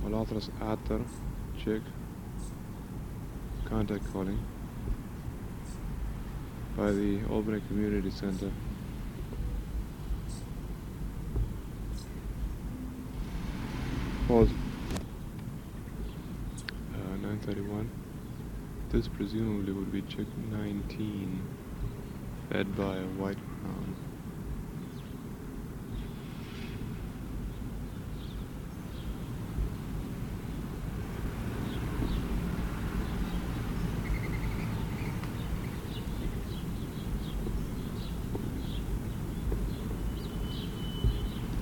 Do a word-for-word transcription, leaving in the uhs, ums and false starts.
Olathras Atar, check. Contact calling by the Albany Community Center. Pause. Uh, nine thirty-one. This presumably would be chick nineteen, fed by a white crown.